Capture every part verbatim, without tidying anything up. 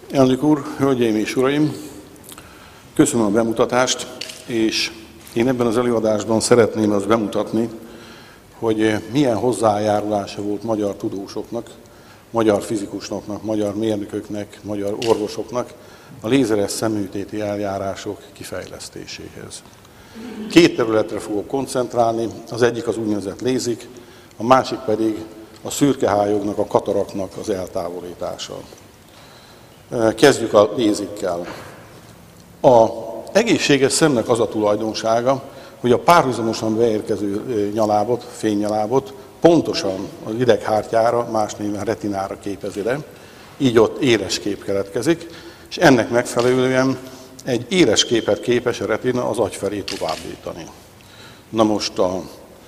Elnök úr, hölgyeim és uraim, köszönöm a bemutatást, és én ebben az előadásban szeretném azt bemutatni, hogy milyen hozzájárulása volt magyar tudósoknak, magyar fizikusoknak, magyar mérnököknek, magyar orvosoknak a lézeres szemműtéti eljárások kifejlesztéséhez. Két területre fogok koncentrálni, az egyik az úgynevezett lézik, a másik pedig a szürkehályognak, a kataraknak az eltávolítása. Kezdjük a lézikkel. Az egészséges szemnek az a tulajdonsága, hogy a párhuzamosan beérkező nyalábot, fénnyalábot pontosan az ideghártyára, más néven retinára képezi le, így ott éles kép keletkezik, és ennek megfelelően egy éles képet képes a retina az agy felé továbbítani. Na most a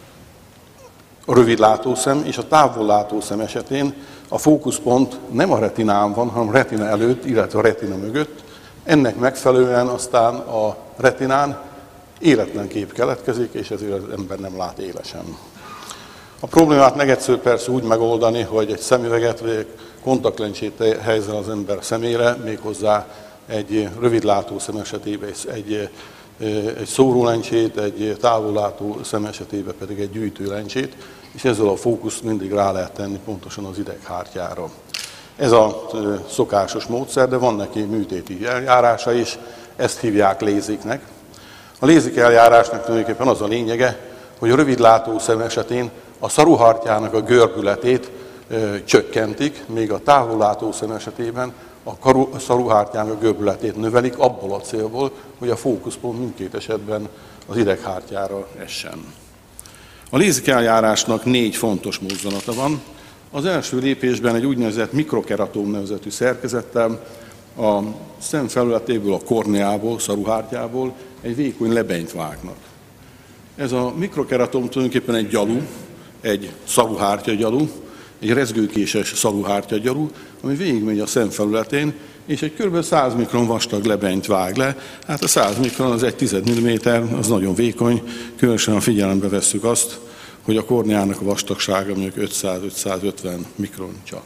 A rövidlátószem és a távollátószem esetén a fókuszpont nem a retinán van, hanem a retina előtt, illetve a retina mögött. Ennek megfelelően aztán a retinán életlen kép keletkezik, és ezért az ember nem lát élesen. A problémát meg egyszer persze úgy megoldani, hogy egy szemüveget vagy kontaktlencsét helyez az ember szemére, méghozzá egy rövidlátószem esetében egy, egy szórólencsét, egy távollátó szem esetében pedig egy gyűjtőlencsét, és ezzel a fókuszt mindig rá lehet tenni pontosan az ideghártyára. Ez a szokásos módszer, de van neki műtéti eljárása is, ezt hívják léziknek. A lézik eljárásnak tulajdonképpen az a lényege, hogy a rövidlátó szem esetén a szaruhártyának a görbületét ö, csökkentik, míg a távollátó szem esetében a szaruhártyának a görbületét növelik abból a célból, hogy a fókuszpont mindkét esetben az ideghártyára essen. A lézik eljárásnak négy fontos mozzanata van. Az első lépésben egy úgynevezett mikrokeratom nevezetű szerkezettel a szem felületéből, a korneából, szaruhártyából egy vékony lebenyt vágnak. Ez a mikrokeratom tulajdonképpen egy gyalu, egy szaruhártya-gyalu, egy rezgőkéses szaruhártya-gyalu, ami végigmegy a szem felületén, és egy kb. száz mikron vastag lebenyt vág le. Hát a száz mikron az egy tized milliméter, az nagyon vékony, különösen ha figyelembe vesszük azt, hogy a korneának a vastagsága mondjuk ötszáz-ötszázötven mikron csak.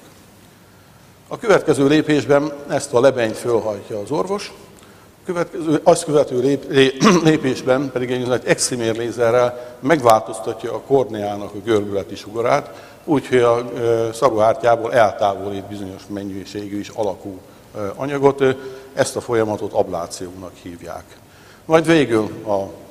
A következő lépésben ezt a lebenyt fölhajtja az orvos, következő, azt követő lép, lépésben pedig egy excimér lézerrel megváltoztatja a korneának a görbületi sugarát, úgyhogy a szaruhártyából eltávolít bizonyos mennyiségű és alakú anyagot, ezt a folyamatot ablációnak hívják. Majd végül a,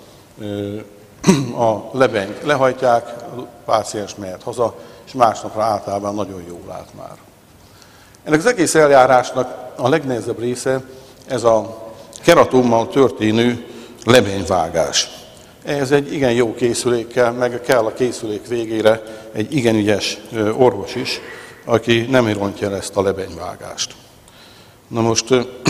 a lebenyt lehajtják, a páciens mehet haza, és másnapra általában nagyon jól lát már. Ennek az egész eljárásnak a legnehezebb része ez a keratommal történő lebenyvágás. Ez egy igen jó készülékkel, meg kell a készülék végére egy igen ügyes orvos is, aki nem rontja el ezt a lebenyvágást. Na most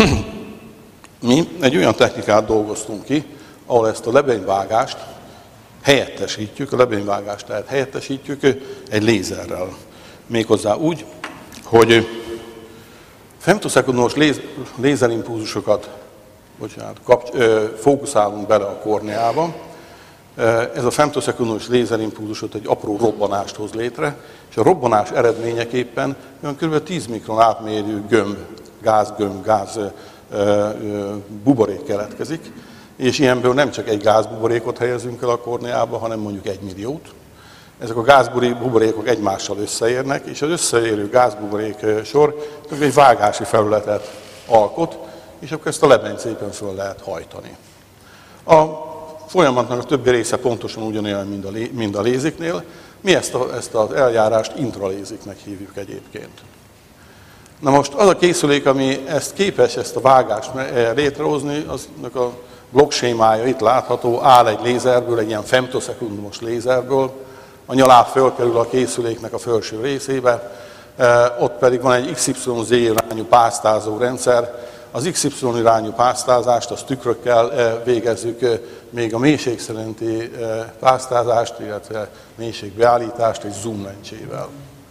mi egy olyan technikát dolgoztunk ki, ahol ezt a lebenyvágást helyettesítjük, a lebenyvágást tehát helyettesítjük egy lézerrel. Méghozzá úgy, hogy femtoszekundumos léz, lézerimpulzusokat bocsánat, kapcs, ö, fókuszálunk bele a korneába. Ez a femtoszekundumos lézerimpulzusot egy apró robbanást hoz létre, és a robbanás eredményeképpen olyan kb. tíz mikron átmérő gömb, gázgömb, gáz ö, ö, buborék keletkezik, és ilyenből nem csak egy gázbuborékot helyezünk el a korneába, hanem mondjuk egy milliót. Ezek a gázbuborékok egymással összeérnek, és az összeérő gázbuborék sor egy vágási felületet alkot, és akkor ezt a lebenyt szépen föl lehet hajtani. A folyamatnak a többi része pontosan ugyanolyan, mint a, lé, mint a léziknél. Mi ezt, a, ezt az eljárást intraléziknek hívjuk egyébként. Na most az a készülék, ami ezt képes, ezt a vágást létrehozni, aznak a blokksémája itt látható, áll egy lézerből, egy ilyen femtoszekundumos lézerből, a nyaláb fölkerül a készüléknek a felső részébe, ott pedig van egy iksz ipszilon zé irányú pásztázó rendszer. Az iksz ipszilon irányú pásztázást, az tükrökkel végezzük, még a mélység szerinti pásztázást, illetve mélységbeállítást egy zoom lencsével.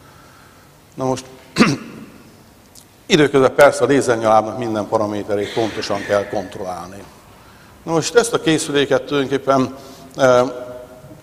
Na most időközben persze a lézernyalábnak minden paraméterét pontosan kell kontrollálni. Na most ezt a készüléket tulajdonképpen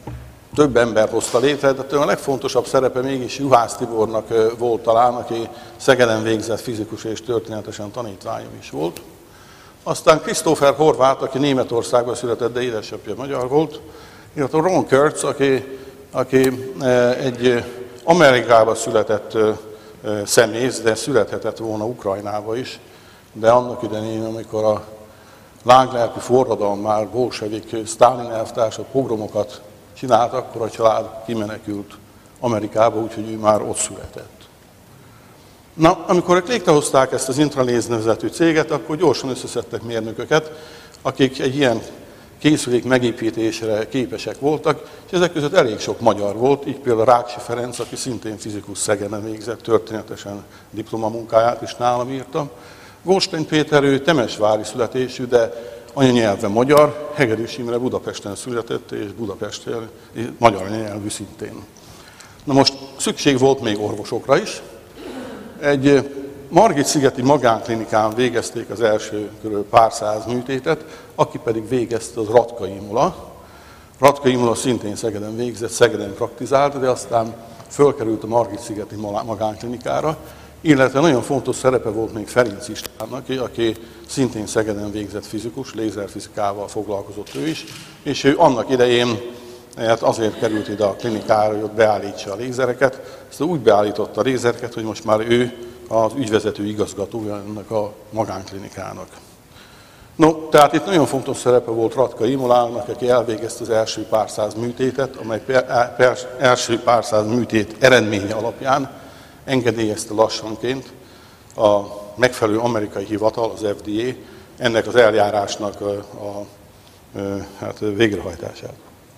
több ember hozta létre, de a legfontosabb szerepe mégis Juhász Tibornak volt talán, aki Szegeden végzett fizikus és történetesen tanítványom is volt. Aztán Christopher Horváth, aki Németországban született, de édesapja magyar volt, illetve Ron Kurtz, aki, aki egy Amerikában született szemész, de születhetett volna Ukrajnába is, de annak idején, amikor a láglelkű forradalom már bolsevik, Sztálin elvtársak pogromokat csinált, akkor a család kimenekült Amerikába, úgyhogy ő már ott született. Na, amikor létrehozták ezt az Intraléz nevezetű céget, akkor gyorsan összeszedtek mérnököket, akik egy ilyen készülék megépítésre képesek voltak, és ezek között elég sok magyar volt, így például Ráksi Ferenc, aki szintén fizikus Szegeden végzett, történetesen diplomamunkáját is nálam írta. Goldstein Péter, ő temesvári születésű, de anyanyelve magyar, Hegedűs Imre Budapesten született, és Budapesten magyar anyanyelvű szintén. Na most szükség volt még orvosokra is. Egy Margit-szigeti magánklinikán végezték az első körül pár száz műtétet, aki pedig végezte, az Ratka Imola. Ratka Imola szintén Szegeden végzett, Szegeden praktizált, de aztán fölkerült a Margit-szigeti magánklinikára, illetve nagyon fontos szerepe volt még Ferenc Istvánnak, aki szintén Szegeden végzett fizikus, lézerfizikával foglalkozott ő is, és ő annak idején hát azért került ide a klinikára, hogy ott beállítsa a lézereket. Ezt úgy beállította a lézereket, hogy most már ő az ügyvezető igazgatója ennek a magánklinikának. No, tehát itt nagyon fontos szerepe volt Ratka Imolának, aki elvégezte az első pár száz műtétet, amely per, per, első pár száz műtét eredménye alapján engedélyezte lassanként a megfelelő amerikai hivatal, az F D A, ennek az eljárásnak a, a, a hát végrehajtását.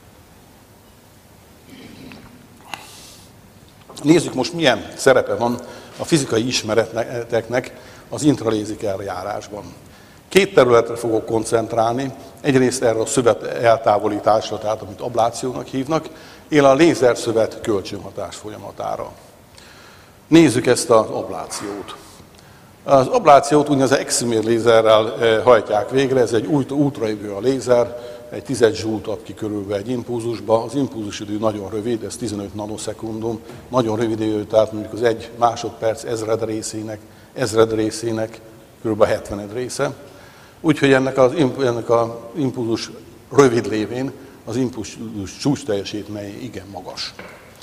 Nézzük most, milyen szerepe van a fizikai ismereteknek az intralézik eljárásban. Két területre fogok koncentrálni, egyrészt erre a szövet eltávolításra, tehát amit ablációnak hívnak, illetve a lézerszövet kölcsönhatás folyamatára. Nézzük ezt az ablációt. Az ablációt úgynevezett excimer lézerrel hajtják végre, ez egy ultraidő a lézer, egy tíz joule ad ki körülbelül egy impulzusba. Az impulzusidő nagyon rövid, ez tizenöt nanoszekundum, nagyon rövid idő, tehát mondjuk az egy másodperc ezred részének, ezred részének kb. hetvened része. Úgyhogy ennek az ennek a impulzus rövid lévén az impulzus csúcs teljesítménye igen magas.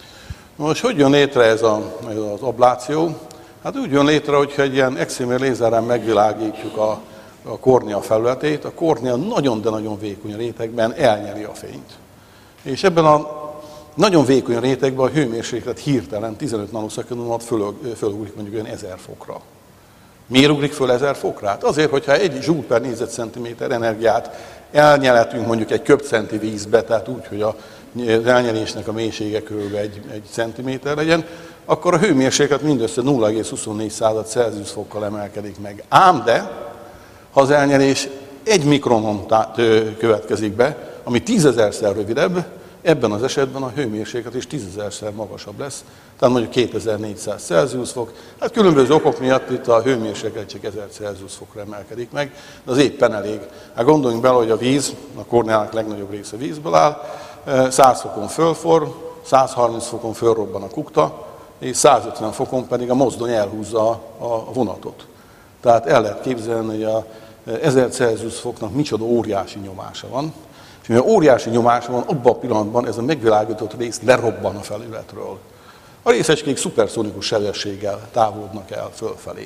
Most hogy jön létre ez, a, ez az abláció? Hát úgy jön létre, hogyha egy ilyen excimer lézerrel megvilágítjuk a, a kornéa felületét, a kornéa nagyon, de nagyon vékony rétegben elnyeli a fényt. És ebben a nagyon vékony rétegben a hőmérséklet hirtelen tizenöt nanoszekundum alatt föl, fölugrik mondjuk olyan ezer fokra. Miért ugrik föl ezer fokra? Hát azért, hogyha egy joule per négyzetcentiméter energiát elnyeletünk mondjuk egy köbcenti vízbe, tehát úgy, hogy az elnyelésnek a mélysége kb. egy, egy centiméter legyen, akkor a hőmérséklet mindössze nulla egész huszonnégy Celsius fokkal emelkedik meg. Ám de, ha az elnyelés egy mikronon következik be, ami tízezerszer rövidebb, ebben az esetben a hőmérséklet is tízezerszer magasabb lesz, tehát mondjuk kétezer-négyszáz Celsius fok. Hát különböző okok miatt itt a hőmérséklet csak ezer Celsius fokra emelkedik meg, de az éppen elég. Hát gondoljunk bele, hogy a víz, a kornéának legnagyobb része vízből áll, száz fokon fölforr, százharminc fokon fölrobban a kukta, és százötven fokon pedig a mozdony elhúzza a vonatot. Tehát el lehet képzelni, hogy a ezer Celsius foknak micsoda óriási nyomása van, és mivel óriási nyomása van, abban a pillanatban ez a megvilágított rész lerobban a felületről. A részecskék szuperszonikus sebességgel távolodnak el fölfelé.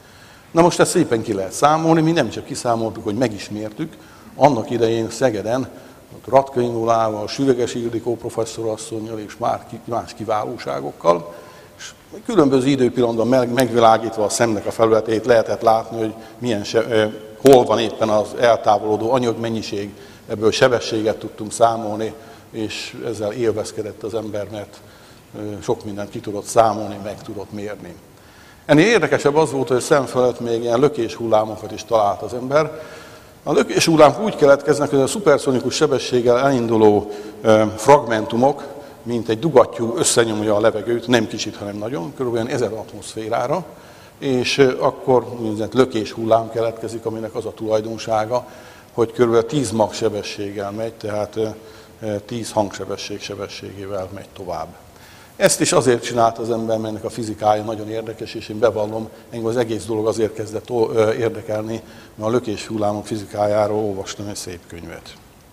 Na most ezt szépen ki lehet számolni, mi nem csak kiszámoltuk, hogy megismertük, annak idején Szegeden, Ratka Imolával, Süveges Ildikó professzorasszonnyal és más kiválóságokkal, és különböző időpillanatban megvilágítva a szemnek a felületét lehetett látni, hogy milyen se, hol van éppen az eltávolodó anyagmennyiség, ebből sebességet tudtunk számolni, és ezzel élvezkedett az ember, mert sok mindent ki tudott számolni, meg tudott mérni. Ennél érdekesebb az volt, hogy a szem felett még ilyen lökés hullámokat is talált az ember. A lökés hullámok úgy keletkeznek, hogy a szuperszonikus sebességgel elinduló fragmentumok, mint egy dugattyú összenyomja a levegőt, nem kicsit, hanem nagyon, kb. ezer atmoszférára, és akkor úgynevezett lökés hullám keletkezik, aminek az a tulajdonsága, hogy kb. tíz Mach sebességgel megy, tehát tíz hangsebesség sebességével megy tovább. Ezt is azért csinálta az ember, mert ennek a fizikája nagyon érdekes, és én bevallom, engem az egész dolog azért kezdett érdekelni, mert a lökés hullámok fizikájáról olvastam egy szép könyvet.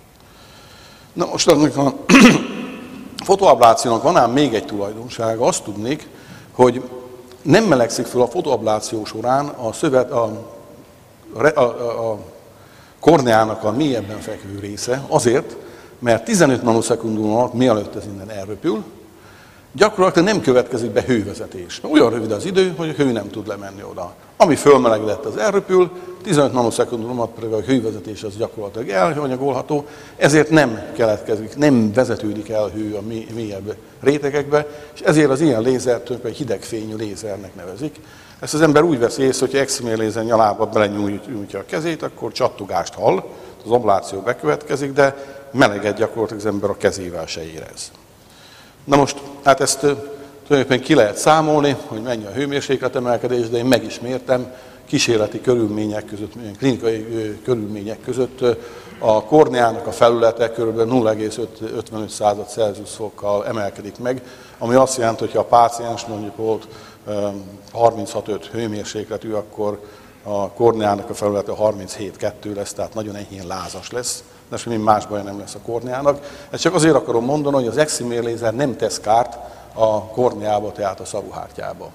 Na most a fotoablációnak van ám még egy tulajdonsága, azt tudnék, hogy nem melegszik fel a fotoabláció során a, szövet, a, a, a, a korneának a mélyebben fekvő része, azért, mert tizenöt nanoszekundum alatt, mielőtt ez innen elröpül, gyakorlatilag nem következik be hővezetés. Olyan rövid az idő, hogy a hő nem tud lemenni oda. Ami fölmelegedett, az elröpül, tizenöt nanoszekundum alatt pedig a hővezetés az gyakorlatilag elhanyagolható, ezért nem keletkezik, nem vezetődik el hő a mélyebb rétegekbe, és ezért az ilyen lézert egy hidegfényű lézernek nevezik. Ezt az ember úgy veszi észre, hogy X-mér lézer nyalába belenyújtja a kezét, akkor csattogást hall, az abláció bekövetkezik, de meleget gyakorlatilag az ember a kezével se érez. Na most, hát ezt tulajdonképpen ki lehet számolni, hogy mennyi a hőmérséklet emelkedés, de én meg is mértem kísérleti körülmények között, klinikai körülmények között a korneának a felülete kb. nulla egész ötvenöt század Celsius fokkal emelkedik meg, ami azt jelenti, hogy ha a páciens mondjuk volt harminchat öt hőmérsékletű, akkor a korneának a felülete harminchét kettő lesz, tehát nagyon enyhén lázas lesz, de semmi más baja nem lesz a korneának. Ezt csak azért akarom mondani, hogy az X-mér lézer nem tesz kárt a korneába, tehát a szaruhártyába.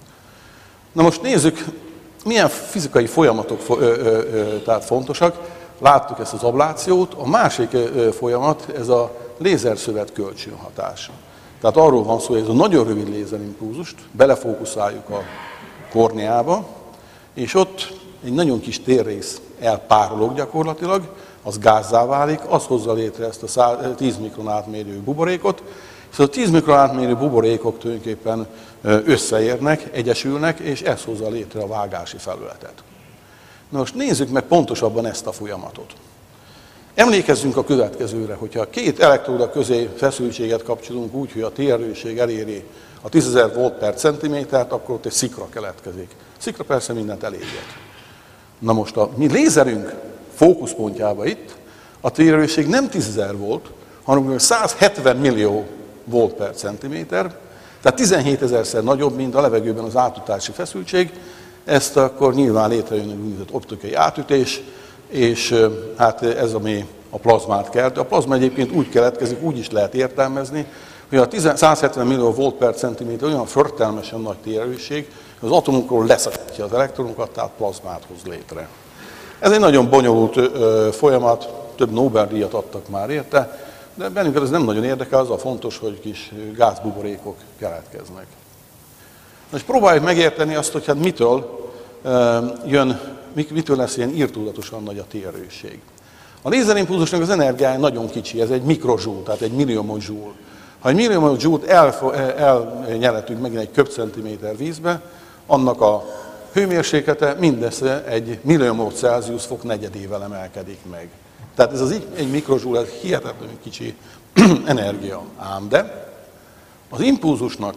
Na most nézzük, milyen fizikai folyamatok ö, ö, ö, tehát fontosak. Láttuk ezt az ablációt. A másik ö, folyamat, ez a lézerszövet kölcsönhatás. Tehát arról van szó, hogy ez a nagyon rövid lézerimpulzust belefókuszáljuk a korneába, és ott egy nagyon kis térrész elpárolog gyakorlatilag, az gázzá válik, az hozza létre ezt a tíz mikron átmérő buborékot, és a tíz mikron átmérő buborékok tulajdonképpen összeérnek, egyesülnek, és ez hozza létre a vágási felületet. Na most nézzük meg pontosabban ezt a folyamatot. Emlékezzünk a következőre, hogyha két elektróda közé feszültséget kapcsolunk úgy, hogy a térerősség eléri a tízezer volt per centimétert, akkor ott egy szikra keletkezik. Szikra persze mindent eléget. Na most a mi lézerünk fókuszpontjában itt a térerősség nem tízezer volt, hanem százhetven millió volt per centiméter, tehát tizenhétezerszer nagyobb, mint a levegőben az átutási feszültség. Ezt akkor nyilván létrejön egy úgynevezett optikai átütés, és hát ez ami a plazmát kelt. A plazma egyébként úgy keletkezik, úgy is lehet értelmezni, hogy a százhetven millió volt per centiméter olyan förtelmesen nagy térerősség, hogy az atomokról leszakítja az elektronokat, tehát plazmát hoz létre. Ez egy nagyon bonyolult ö, folyamat, több Nobel-díjat adtak már érte, de bennünket ez nem nagyon érdekel, az a fontos, hogy kis gázbuborékok keletkeznek. Most próbáljuk megérteni azt, hogy hát mitől ö, jön, mitől lesz ilyen irtózatosan nagy a térerősség. A lézerimpulzusnak az energiája nagyon kicsi, ez egy mikrozsúl, tehát egy milliomozsúl. Ha egy milliomozsúlt elnyeletünk megint egy köbcentiméter vízbe, annak a hőmérséklete mindössze egy milliomol Celsius fok negyedével emelkedik meg. Tehát ez az egy mikrozsúl, ez hihetetlenül kicsi energia. Ám de az impulzusnak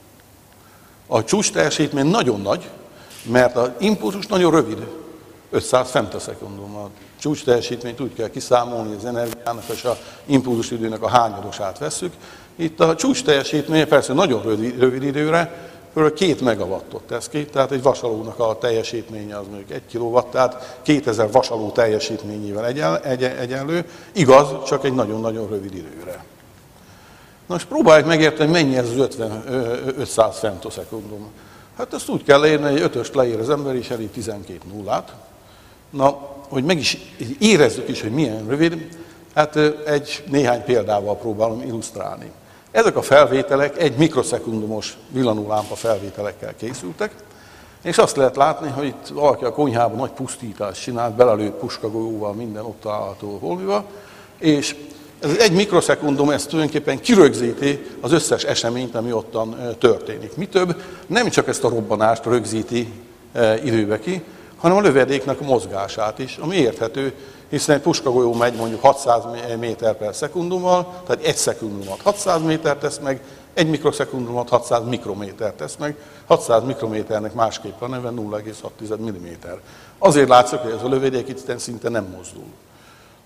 a csúcs teljesítmény nagyon nagy, mert az impulzus nagyon rövid, ötszáz femtoszekundum. A csúcs teljesítményt úgy kell kiszámolni, az energiának és az impulzus időnek a hányadosát vesszük. Itt a csúcs teljesítmény persze nagyon rövid, rövid időre, kb. két megawattot tesz ki, tehát egy vasalónak a teljesítménye az mondjuk egy kilowatt, tehát kétezer vasaló teljesítményével egyen, egyen, egyenlő, igaz, csak egy nagyon-nagyon rövid időre. Na most próbáljuk megérteni, hogy mennyi ez az ötszáz femtoszekundum. Hát ezt úgy kell leírni, hogy ötöst leír az ember, és elég tizenkét nullát. Na, hogy meg is érezzük is, hogy milyen rövid, hát egy néhány példával próbálom illusztrálni. Ezek a felvételek egy mikroszekundumos villanólámpa felvételekkel készültek, és azt lehet látni, hogy itt valaki a konyhában nagy pusztítást csinált, belelőtt puskagolyóval, minden ott található holmival, és ez egy mikroszekundum, ez tulajdonképpen kirögzíti az összes eseményt, ami ottan történik. Mi több, nem csak ezt a robbanást rögzíti időbe ki, hanem a lövedéknek a mozgását is, ami érthető, hiszen egy puskagolyó megy mondjuk hatszáz méter per szekundummal, tehát egy szekundumot hatszáz méter tesz meg, egy mikroszekundumot hatszáz mikrométer tesz meg, hatszáz mikrométernek másképp a neve nulla egész hat milliméter. Azért látszik, hogy ez a lövedék itt szinte nem mozdul.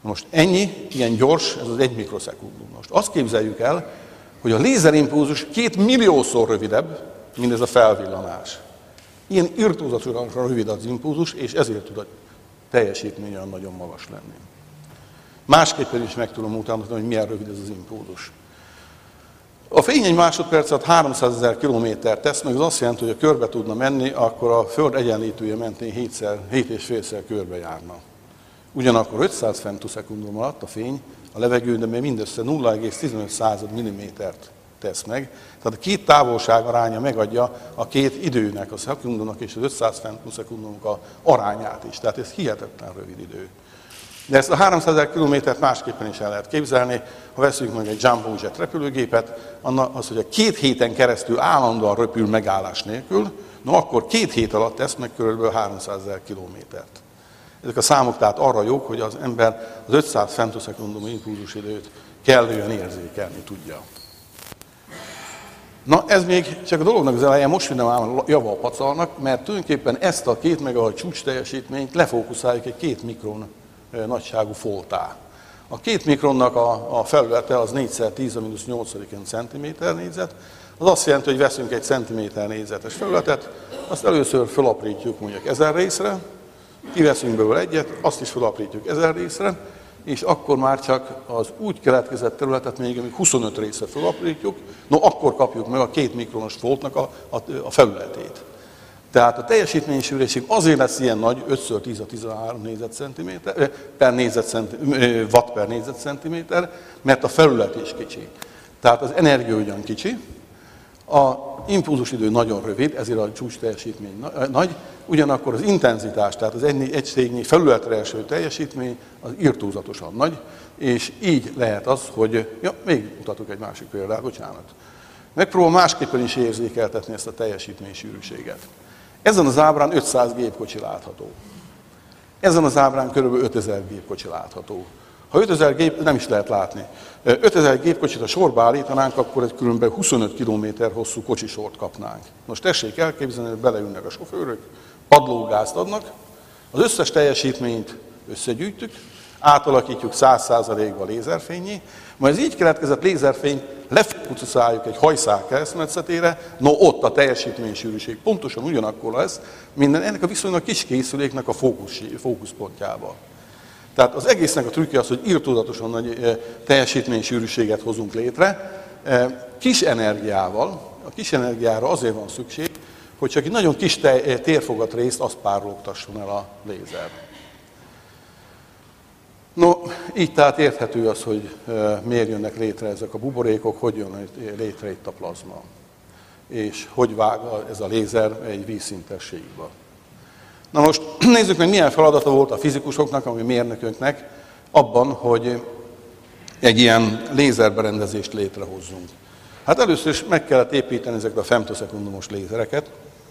Most ennyi, ilyen gyors, ez az egy mikroszekundum. Most azt képzeljük el, hogy a lézerimpulzus két milliószor rövidebb, mint ez a felvillanás. Ilyen irtózatosan rövid az impulzus, és ezért tud a teljesítmény olyan nagyon magas lenni. Másképpen is meg tudom mutatni, hogy milyen rövid ez az impulzus. A fény egy másodperc alatt háromszázezer kilométert tesz, meg az azt jelenti, hogy ha körbe tudna menni, akkor a Föld egyenlítője mentén hét és félszer körbe járna. Ugyanakkor ötszáz femtoszekundum alatt a fény a levegőben mindössze nulla egész tizenöt század millimétert tesz meg. Tehát a két távolság aránya megadja a két időnek, a szekundumnak és az ötszáz femtoszekundumnak a arányát is. Tehát ez hihetetlen rövid idő. De ezt a háromszázezer kilométert másképpen is el lehet képzelni. Ha veszünk meg egy Jumbo Jet repülőgépet, az, hogy a két héten keresztül állandóan röpül megállás nélkül, no akkor két hét alatt tesz meg kb. háromszázezer kilométert. Ezek a számok tehát arra jók, hogy az ember az ötszáz femtoszekundum impulzusidőt kellően érzékelni tudja. Na ez még csak a dolognak az eleje, most minden ám java pacalnak, mert tulajdonképpen ezt a két megawatt csúcs teljesítményt lefókuszáljuk egy két mikron nagyságú foltá. A két mikronnak a, a felülete az négyszer tíz a mínusz nyolcadikén centiméter négyzet, az azt jelenti, hogy veszünk egy centiméter négyzetes felületet, azt először felaprítjuk mondjuk ezer részre, kiveszünk belőle egyet, azt is felaprítjuk ezer részre, és akkor már csak az úgy keletkezett területet még amíg huszonöt részre felaprítjuk, no akkor kapjuk meg a két mikronos foltnak a, a, a felületét. Tehát a teljesítménysűrűség azért lesz ilyen nagy, ötször tíz a tizenhárom négyzetcentiméter, per négyzetcentiméter, watt per négyzetcentiméter, mert a felület is kicsi. Tehát az energia ugyan kicsi, a impulzusidő nagyon rövid, ezért a csúcs teljesítmény nagy, ugyanakkor az intenzitás, tehát az egységnyi felületre eső teljesítmény az irtózatosan nagy, és így lehet az, hogy, ja, még mutatok egy másik példát, bocsánat. Megpróbálom másképpen is érzékeltetni ezt a teljesítménysűrűséget. Ezen az ábrán ötszáz gépkocsi látható. Ezen az ábrán kb. ötezer gépkocsi látható. Ha ötezer gép, nem is lehet látni. ötezer gépkocsit a sorba állítanánk, akkor egy kb. huszonöt kilométer hosszú kocsisort kapnánk. Most tessék elképzelni, hogy beleülnek a sofőrök, padlógázt adnak, az összes teljesítményt összegyűjtjük, átalakítjuk száz százalékba lézerfényé, majd az így keletkezett lézerfény lefókuszáljuk egy hajszál keresztmetszetére, no ott a teljesítménysűrűség pontosan ugyanakkor lesz, minden ennek a viszonylag kis készüléknek a fókusz, fókuszpontjába. Tehát az egésznek a trükkje az, hogy irtózatosan nagy teljesítménysűrűséget hozunk létre, kis energiával. A kis energiára azért van szükség, hogy csak egy nagyon kis térfogat részt azt párologtasson el a lézer. No, így tehát érthető az, hogy miért jönnek létre ezek a buborékok, hogy jön létre itt a plazma, és hogy vág ez a lézer egy vízszintességbe. Na most nézzük meg, milyen feladata volt a fizikusoknak, ami mérnököknek abban, hogy egy ilyen lézerberendezést létrehozzunk. Hát először is meg kellett építeni ezeket a femtoszekundumos lézereket.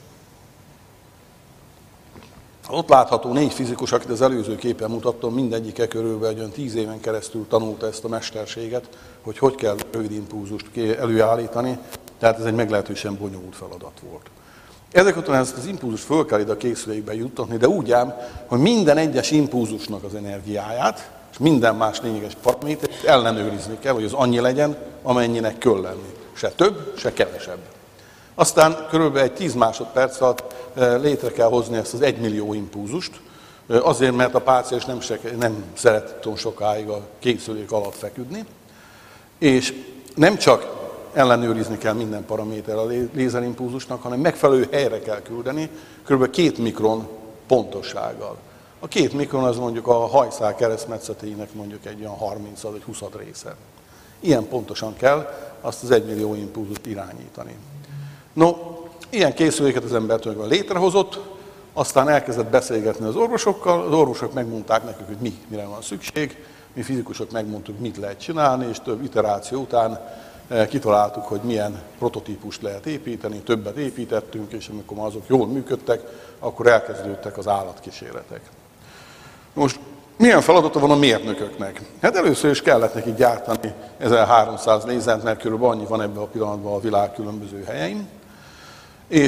Ott látható négy fizikus, akit az előző képen mutattam, mindegyike körülbelül olyan tíz éven keresztül tanulta ezt a mesterséget, hogy hogy kell rövid impulzust előállítani, tehát ez egy meglehetősen bonyolult feladat volt. Ezek után ezt az impulzust föl kell ide a készülékbe juttatni, de úgy ám, hogy minden egyes impulzusnak az energiáját, és minden más lényeges paramétert ellenőrizni kell, hogy az annyi legyen, amennyinek kell lenni. Se több, se kevesebb. Aztán körülbelül egy tíz másodperc alatt létre kell hozni ezt az egymillió impulzust, azért, mert a páciens nem, nem szeret túl sokáig a készülék alatt feküdni, és nem csak ellenőrizni kell minden paraméter a lézerimpulzusnak, hanem megfelelő helyre kell küldeni, kb. két mikron pontossággal. A két mikron az mondjuk a hajszál keresztmetszetének mondjuk egy olyan harminc vagy húsz része. Ilyen pontosan kell azt az egymillió impulzust irányítani. No, ilyen készüléket az ember tulajdonképpen létrehozott, aztán elkezdett beszélgetni az orvosokkal, az orvosok megmondták nekik, hogy mi, mire van szükség, mi fizikusok megmondtuk, mit lehet csinálni, és több iteráció után kitaláltuk, hogy milyen prototípust lehet építeni, többet építettünk, és amikor már azok jól működtek, akkor elkezdődtek az állatkísérletek. Most milyen feladata van a mérnököknek? Hát először is kellett nekik gyártani ezerháromszáz lézert, mert körülbelül annyi van ebben a pillanatban a világ különböző helyein. És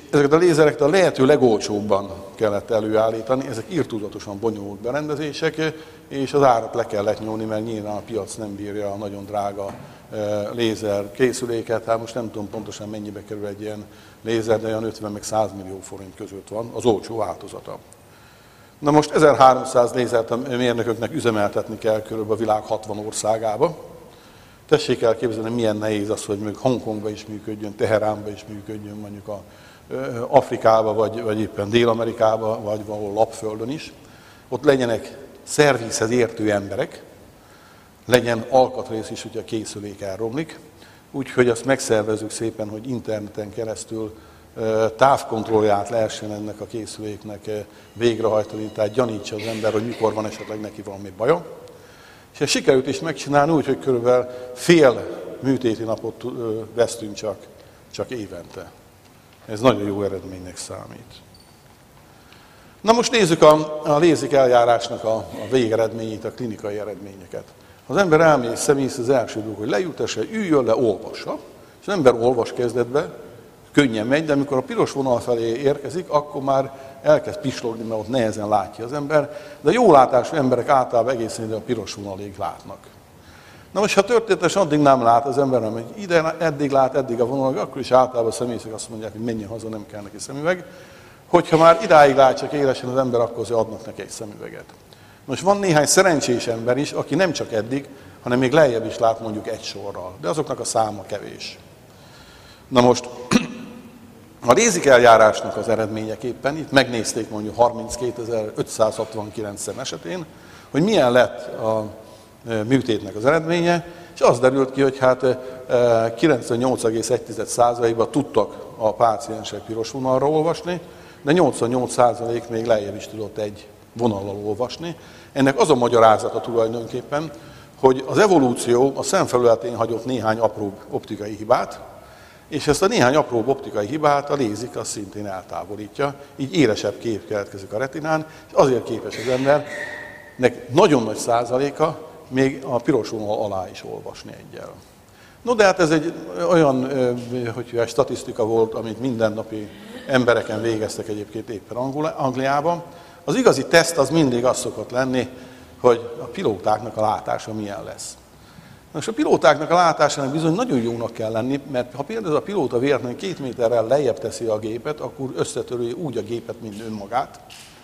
ezeket a lézereket a lehető legolcsóbban kellett előállítani, ezek irtózatosan bonyolult berendezések, és az árat le kellett nyomni, mert nyilván a piac nem bírja a nagyon drága lézer készüléket. Hát most nem tudom pontosan mennyibe kerül egy ilyen lézer, de olyan ötven meg száz millió forint között van az olcsó változata. Na most ezerháromszáz lézert a mérnököknek üzemeltetni kell körülbelül a világ hatvan országába. Tessék elképzelni, milyen nehéz az, hogy mondjuk Hongkongba is működjön, Teheránba is működjön, mondjuk a Afrikába, vagy, vagy éppen Dél-Amerikába, vagy valahol Lapföldön is. Ott legyenek szervizhez értő emberek, legyen alkatrész is, hogyha a készülék elromlik. Úgyhogy azt megszervezzük szépen, hogy interneten keresztül távkontrollját lehessen ennek a készüléknek végrehajtani, tehát gyanítsa az ember, hogy mikor van esetleg neki valami baja. És ezt sikerült is megcsinálni úgy, hogy körülbelül fél műtéti napot vesztünk csak, csak évente. Ez nagyon jó eredménynek számít. Na most nézzük a, a lézik eljárásnak a, a végeredményét, a klinikai eredményeket. Az ember elmegy és személysz, az első dolog, hogy lejutassa, üljön le, olvassa, és az ember olvas kezdetbe, könnyen megy, de amikor a piros vonal felé érkezik, akkor már elkezd pislogni, mert ott nehezen látja az ember, de a jólátású emberek általában egészen a piros vonalig látnak. Na most, ha történetesen addig nem lát az ember, nem ide, eddig lát, eddig a vonalig, akkor is általában a személyzek azt mondják, hogy menjen haza, nem kell neki szemüveg. Hogyha már idáig lát csak élesen az ember, akkor azért adnak neki egy szemüveget. Most van néhány szerencsés ember is, aki nem csak eddig, hanem még lejjebb is lát mondjuk egy sorral, de azoknak a száma kevés. Na most, a lézik eljárásnak az eredményeképpen, itt megnézték mondjuk harminckétezer-ötszázhatvankilenc szem esetén, hogy milyen lett a műtétnek az eredménye, és az derült ki, hogy hát kilencvennyolc egész egy százalékban tudtak a páciensek piros vonalra olvasni, de nyolcvannyolc százalék még lejjebb is tudott egy vonallal olvasni. Ennek az a magyarázata tulajdonképpen, hogy az evolúció a szemfelületén hagyott néhány apró optikai hibát, és ezt a néhány apró optikai hibát a lézik az szintén eltávolítja, így élesebb kép keletkezik a retinán, és azért képes az embernek nagyon nagy százaléka még a piros vonal alá is olvasni eggyel. No, de hát ez egy olyan, hogy egy statisztika volt, amit mindennapi embereken végeztek egyébként éppen Angliában. Az igazi teszt az mindig az szokott lenni, hogy a pilótáknak a látása milyen lesz. Most a pilótáknak a látásának bizony nagyon jónak kell lenni, mert ha például a pilóta véletlenül két méterrel lejjebb teszi a gépet, akkor összetörő úgy a gépet, mint önmagát.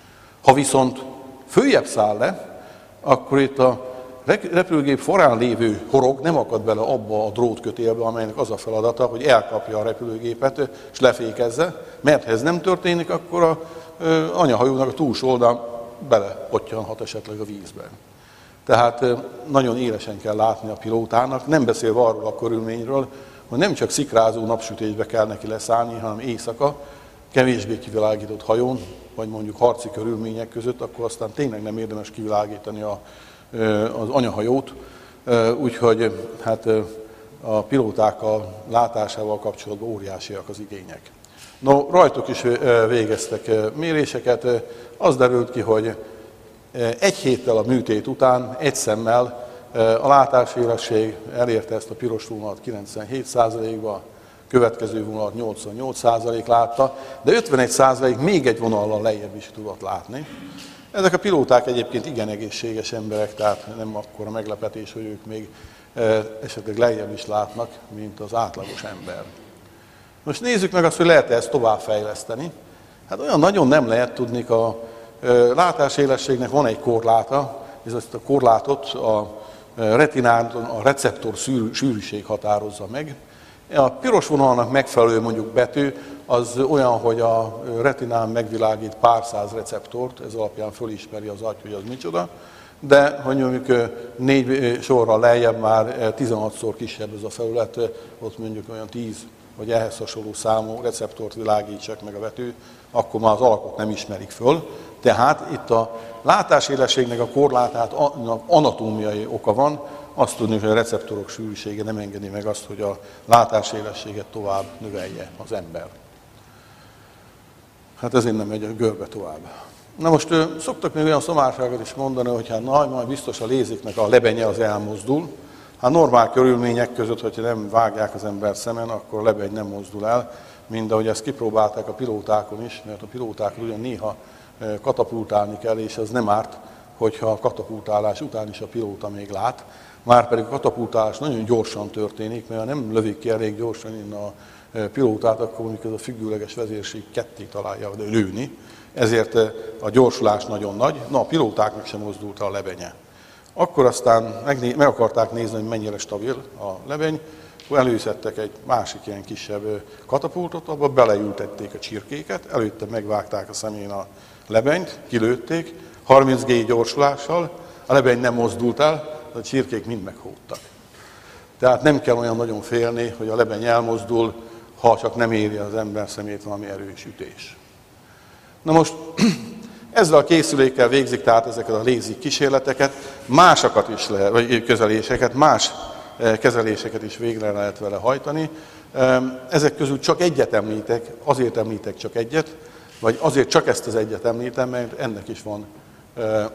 Ha viszont följebb száll le, akkor itt a repülőgép forrán lévő horog nem akad bele abba a drótkötélbe, amelynek az a feladata, hogy elkapja a repülőgépet és lefékezze, mert ha ez nem történik, akkor az anyahajónak a túlsó oldalán belepottyanhat esetleg a vízbe. Tehát nagyon élesen kell látni a pilótának, nem beszélve arról a körülményről, hogy nem csak szikrázó napsütésbe kell neki leszállni, hanem éjszaka, kevésbé kivilágított hajón, vagy mondjuk harci körülmények között, akkor aztán tényleg nem érdemes kivilágítani a, az anyahajót. Úgyhogy hát a pilótákkal látásával kapcsolatban óriásiak az igények. No, rajtuk is végeztek méréseket, az derült ki, hogy egy héttel a műtét után egy szemmel a látásélesség elérte ezt a piros vonalat kilencvenhét százalékba, következő vonalat nyolcvannyolc százalék látta, de ötvenegy százalék még egy vonallal lejjebb is tudott látni. Ezek a pilóták egyébként igen egészséges emberek, tehát nem akkora meglepetés, hogy ők még esetleg lejjebb is látnak, mint az átlagos ember. Most nézzük meg azt, hogy lehet-e ezt továbbfejleszteni. Hát olyan nagyon nem lehet tudni, a látásélességnek van egy korláta, és ezt a korlátot a retinán, a receptor sűrűség határozza meg. A piros vonalnak megfelelő mondjuk betű az olyan, hogy a retinán megvilágít pár száz receptort, ez alapján fölismeri az agy, hogy az micsoda, de hogy mondjuk négy sorral lejjebb már tizenhatszor kisebb ez a felület, ott mondjuk olyan tíz vagy ehhez hasonló számú receptort világítsak meg a vető, akkor már az alakot nem ismerik föl. Tehát itt a látásélességnek a korlátát anatómiai oka van, azt tudni, hogy a receptorok sűrűsége nem engedi meg azt, hogy a látásélességet tovább növelje az ember. Hát ezért nem megy a görbe tovább. Na most szoktak még olyan szomárságot is mondani, hogy hát na, majd biztos a léziknek a lebenye az elmozdul. Hát normál körülmények között, hogyha nem vágják az ember szemen, akkor a lebeny nem mozdul el, mint ahogy ezt kipróbálták a pilótákon is, mert a pilótákon ugyan néha katapultálni kell, és ez nem árt, hogyha a katapultálás után is a pilóta még lát. Márpedig a katapultálás nagyon gyorsan történik, mert ha nem lövik ki elég gyorsan innen a pilótát, akkor mondjuk ez a függőleges vezérség ketté találja lőni. Ezért a gyorsulás nagyon nagy. Na, a pilótáknak sem mozdult a lebenye. Akkor aztán meg, meg akarták nézni, hogy mennyire stabil a lebeny, akkor előszedtek egy másik ilyen kisebb katapultot, abba beleültették a csirkéket, előtte megvágták a szemén a lebenyt, kilőtték, harminc gé gyorsulással, a lebeny nem mozdult el, a csirkék mind meghódtak. Tehát nem kell olyan nagyon félni, hogy a lebeny elmozdul, ha csak nem éri az ember szemét valami erős ütés. Na most ezzel a készülékkel végzik tehát ezeket a lézik kísérleteket, másokat is lehet, vagy közeléseket, más kezeléseket is végre lehet vele hajtani. Ezek közül csak egyet említek, azért említek csak egyet, vagy azért csak ezt az egyet említem, mert ennek is van e,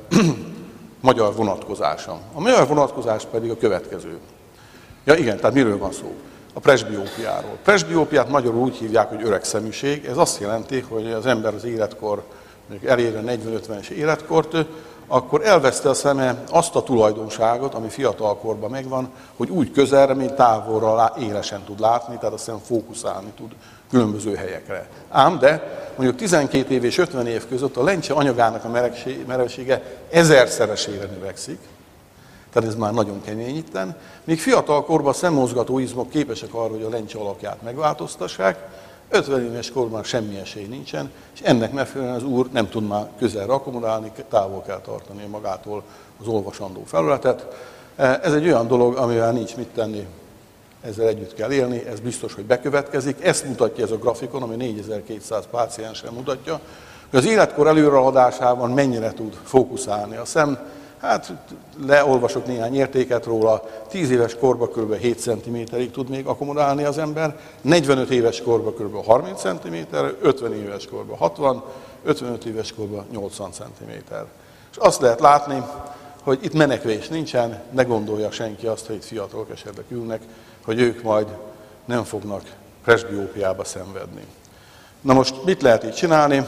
magyar vonatkozása. A magyar vonatkozás pedig a következő. Ja igen, tehát miről van szó? A presbiópiáról. A presbiópiát magyarul úgy hívják, hogy öregszeműség. Ez azt jelenti, hogy az ember az életkor, elér a negyven-ötvenes életkort, akkor elveszte a szeme azt a tulajdonságot, ami fiatalkorban megvan, hogy úgy közelre, mint távolra élesen tud látni, tehát a szem fókuszálni tud különböző helyekre. Ám de mondjuk tizenkét év és ötven év között a lencse anyagának a merevsége ezerszeresére növekszik, tehát ez már nagyon kemény itten, míg fiatalkorban a szemmozgató izmok képesek arra, hogy a lencse alakját megváltoztassák, ötven éves korban semmi esély nincsen, és ennek megfelelően az úr nem tud már közelre akkomodálni, távol kell tartani magától az olvasandó felületet. Ez egy olyan dolog, amivel nincs mit tenni, ezzel együtt kell élni, ez biztos, hogy bekövetkezik. Ezt mutatja ez a grafikon, ami négyezer-kétszáz páciensen mutatja, hogy az életkor előrehaladásában mennyire tud fókuszálni a szem. Hát leolvasok néhány értéket róla, tíz éves korban kb. hét centiméterig tud még akkomodálni az ember, negyvenöt éves korban kb. harminc centiméter, ötven éves korban hatvan, ötvenöt éves korban nyolcvan centiméter. És azt lehet látni, hogy itt menekvés nincsen, ne gondolja senki azt, hogy itt fiatalok esetleg ülnek, hogy ők majd nem fognak presbiópiába szenvedni. Na most mit lehet így csinálni?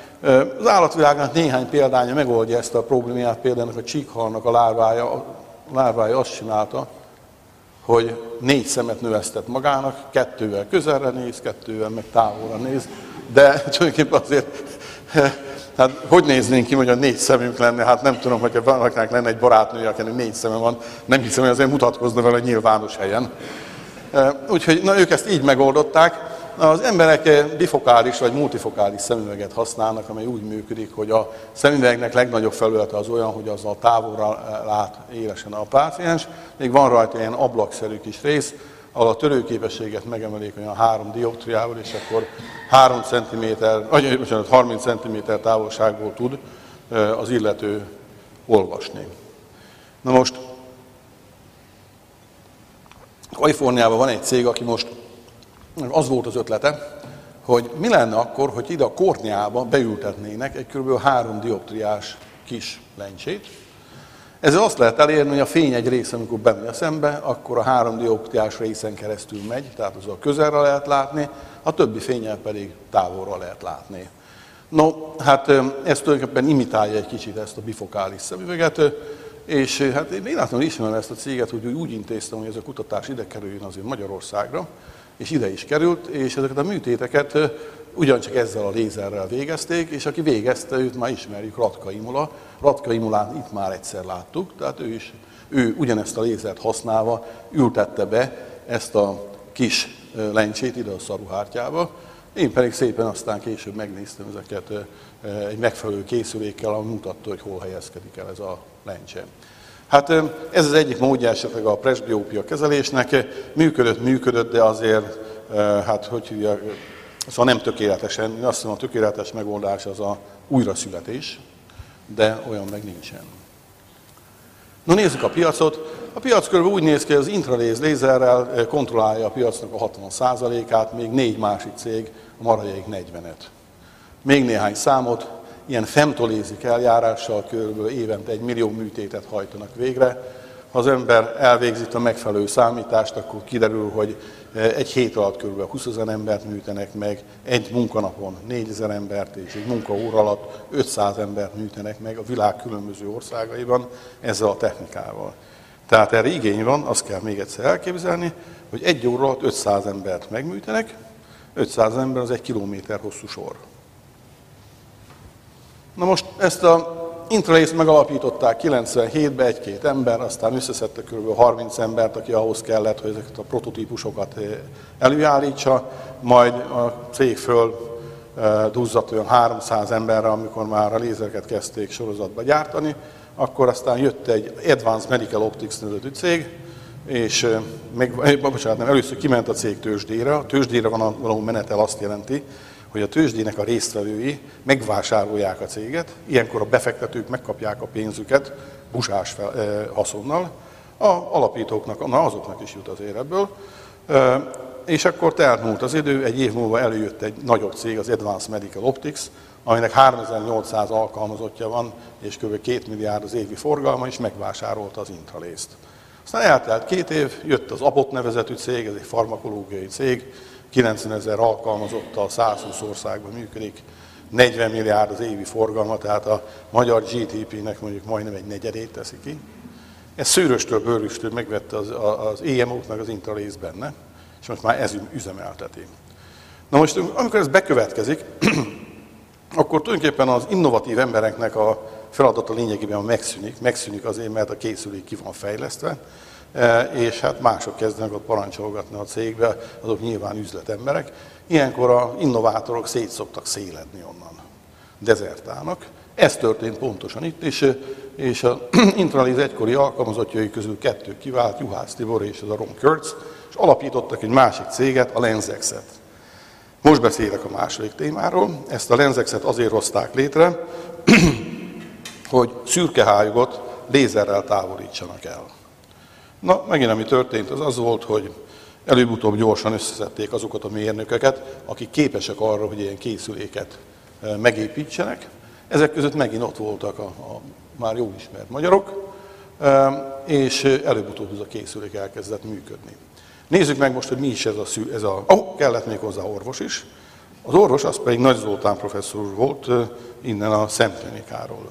Az állatvilágnak néhány példánya megoldja ezt a problémát, például a csíkhalnak a lárvája, a lárvája azt csinálta, hogy négy szemet növesztett magának, kettővel közelre néz, kettővel meg távolra néz, de tulajdonképpen azért, hát hogy néznénk ki, hogy a négy szemünk lenne, hát nem tudom, hogyha valakinek lenne egy barátnője, akinek négy szeme van, nem hiszem, hogy azért mutatkozna vele nyilvános helyen. Úgyhogy na, ők ezt így megoldották. Az emberek bifokális vagy multifokális szemüveget használnak, amely úgy működik, hogy a szemüvegnek legnagyobb felülete az olyan, hogy azzal távolra lát élesen a páciens. Még van rajta ilyen ablakszerű kis rész, ahol a törőképességet megemelik olyan három dioptriával, és akkor három centiméter, vagy bocsánat, harminc centiméter távolságból tud az illető olvasni. Na most, Kaliforniában van egy cég, aki most az volt az ötlete, hogy mi lenne akkor, hogy ide a korneába beültetnének egy kb. három dioptriás kis lencsét. Ezzel azt lehet elérni, hogy a fény egy része, amikor bemegy a szembe, akkor a három dioptriás részen keresztül megy, tehát az a közelre lehet látni, a többi fénnyel pedig távolra lehet látni. No, hát ez tulajdonképpen imitálja egy kicsit ezt a bifokális szemüveget, és hát én véletlenül ismerem ezt a céget, hogy úgy intéztem, hogy ez a kutatás ide kerüljön azért Magyarországra, és ide is került, és ezeket a műtéteket ugyancsak ezzel a lézerrel végezték, és aki végezte, őt már ismerjük, Ratka Imola. Ratka Imolát itt már egyszer láttuk, tehát ő is, ő ugyanezt a lézert használva ültette be ezt a kis lencsét ide a szaruhártyába. Én pedig szépen aztán később megnéztem ezeket egy megfelelő készülékkel, ami mutatta, hogy hol helyezkedik el ez a lencse. Hát ez az egyik módja esetleg a presbiópia kezelésnek. Működött, működött, de azért, hát hogy hívja, szóval nem tökéletesen. Én azt mondom, a tökéletes megoldás az a újraszületés, de olyan meg nincsen. No, nézzük a piacot. A piac körülbelül úgy néz ki, hogy az intraléz lézerrel kontrollálja a piacnak a hatvan százalékát, még négy másik cég, a maradék negyvenet. Még néhány számot. Ilyen femtolézik eljárással körülbelül évente egy millió műtétet hajtanak végre. Ha az ember elvégzi a megfelelő számítást, akkor kiderül, hogy egy hét alatt kb. húszezer embert műtenek meg, egy munkanapon négyezer embert, és egy munkaóra alatt ötszáz embert műtenek meg a világ különböző országaiban ezzel a technikával. Tehát erre igény van, azt kell még egyszer elképzelni, hogy egy óra alatt ötszáz embert megműtenek, ötszáz ember az egy kilométer hosszú sor. Na most ezt a Intralészt megalapították kilencvenhétben egy-két ember, aztán összeszedte kb. harminc embert, aki ahhoz kellett, hogy ezeket a prototípusokat előállítsa, majd a cég föl duzzadt olyan háromszáz emberre, amikor már a lézereket kezdték sorozatba gyártani, akkor aztán jött egy Advanced Medical Optics nevezetű cég, és meg, bocsánat, nem, először kiment a cég tőzsdére. A tőzsdére van való menetel azt jelenti, hogy a tőzsdének a résztvevői megvásárolják a céget, ilyenkor a befektetők megkapják a pénzüket busás fel, eh, haszonnal, a alapítóknak, na azoknak is jut azért ebből, eh, és akkor teltmúlt az idő, egy év múlva előjött egy nagyobb cég, az Advanced Medical Optics, aminek háromezer-nyolcszáz alkalmazottja van, és kb. két milliárd az évi forgalma, és megvásárolta az Intralészt. Aztán eltelt két év, jött az Abbott nevezetű cég, ez egy farmakológiai cég, kilencvenezer alkalmazottal százhúsz országban működik, negyven milliárd az évi forgalma, tehát a magyar gé dé pé-nek mondjuk majdnem egy negyedét teszi ki. Ez szőröstől, bőröstől megvette az, az é em o-knak az Intralészt benne, és most már ez üzemelteti. Na most, amikor ez bekövetkezik, akkor tulajdonképpen az innovatív embereknek a feladata lényegében megszűnik. Megszűnik azért, mert a készülék ki van fejlesztve, és hát mások kezdenek ott parancsolgatni a cégbe, azok nyilván üzletemberek. Ilyenkor az innovátorok szét szoktak széledni onnan, dezertálnak. Ez történt pontosan itt, és, és az Intralész egykori alkalmazottjai közül kettő kivált, Juhász Tibor és az a Ron Kurtz, és alapítottak egy másik céget, a LensXet. Most beszélek a második témáról. Ezt a LensXet azért hozták létre, hogy szürkehályogot lézerrel távolítsanak el. Na, megint ami történt, az az volt, hogy előbb-utóbb gyorsan összeszedték azokat a mérnököket, akik képesek arra, hogy ilyen készüléket megépítsenek. Ezek között megint ott voltak a, a már jól ismert magyarok, és előbb-utóbb ez a készülék elkezdett működni. Nézzük meg most, hogy mi is ez a szű, ez a... Oh, kellett még hozzá orvos is. Az orvos az pedig Nagy Zoltán professzor úr volt, innen a szemklinikáról.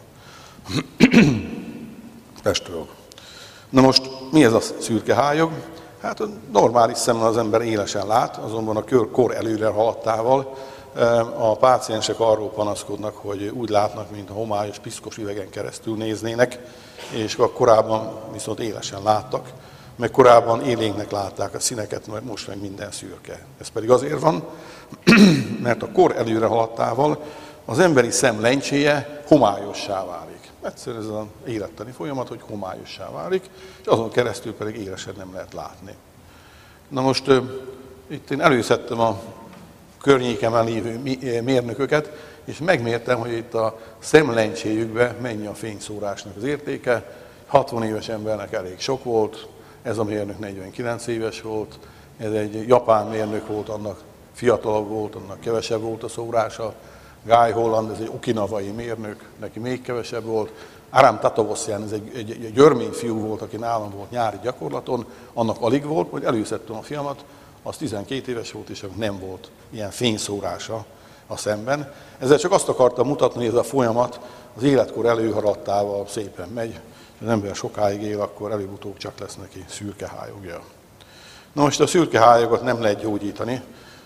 Pestről. Na most, mi ez a szürke hályog? Hát a normális szemmel az ember élesen lát, azonban a kör kor előre haladtával a páciensek arról panaszkodnak, hogy úgy látnak, mint a homályos, piszkos üvegen keresztül néznének, és korábban viszont élesen láttak, meg korábban élénknek látták a színeket, mert most meg minden szürke. Ez pedig azért van, mert a kor előre haladtával az emberi szem lencséje homályossá válik. Egyszerűen ez az élettani folyamat, hogy homályossá válik, és azon keresztül pedig élesen nem lehet látni. Na most itt én előszedtem a környékemen lévő mérnököket, és megmértem, hogy itt a szemlencséjükben mennyi a fényszórásnak az értéke. hatvan éves embernek elég sok volt, ez a mérnök negyvenkilenc éves volt, ez egy japán mérnök volt, annak fiatalabb volt, annak kevesebb volt a szórása. Guy Holland, ez egy okinawai mérnök, neki még kevesebb volt. Aram Tatovossian, ez egy, egy, egy örmény fiú volt, aki nálam volt nyári gyakorlaton, annak alig volt, hogy előszedtem a fiamat, az tizenkét éves volt, és nem volt ilyen fényszórása a szemben. Ezzel csak azt akartam mutatni, hogy ez a folyamat az életkor előhaladtával szépen megy, és az ember sokáig él, akkor előbb-utóbb csak lesz neki szürke hályogja. Na most a szürke hályogot nem lehet gyógyítani,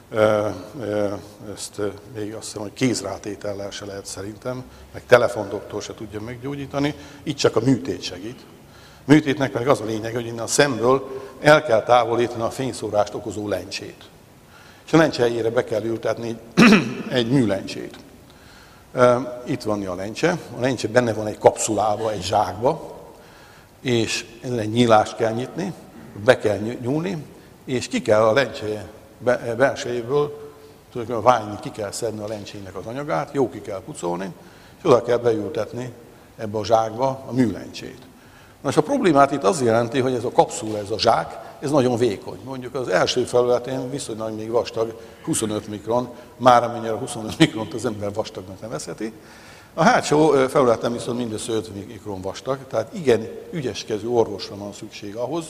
ezt még azt hiszem, hogy kézrátétellel se lehet szerintem, meg telefondoktor se tudja meggyógyítani, itt csak a műtét segít. A műtétnek pedig az a lényeg, hogy innen a szemből el kell távolítani a fényszórást okozó lencsét. És a lencse helyére be kell ültetni egy műlencsét. Itt van a lencse, a lencse benne van egy kapszulába, egy zsákba, és ezen egy nyílást kell nyitni, be kell nyúlni, és ki kell a lencse belsejéből, tulajdonképpen ványi, ki kell szedni a lencsének az anyagát, jó ki kell pucolni, és oda kell beültetni ebbe a zsákba a műlencsét. Na és a problémát itt az jelenti, hogy ez a kapszula, ez a zsák, ez nagyon vékony. Mondjuk az első felületén viszonylag még vastag, huszonöt mikron, már amennyire huszonöt mikront az ember vastagnak nevezheti. A hátsó felületen viszont mindössze öt mikron vastag, tehát igen ügyeskező orvosra van szükség ahhoz,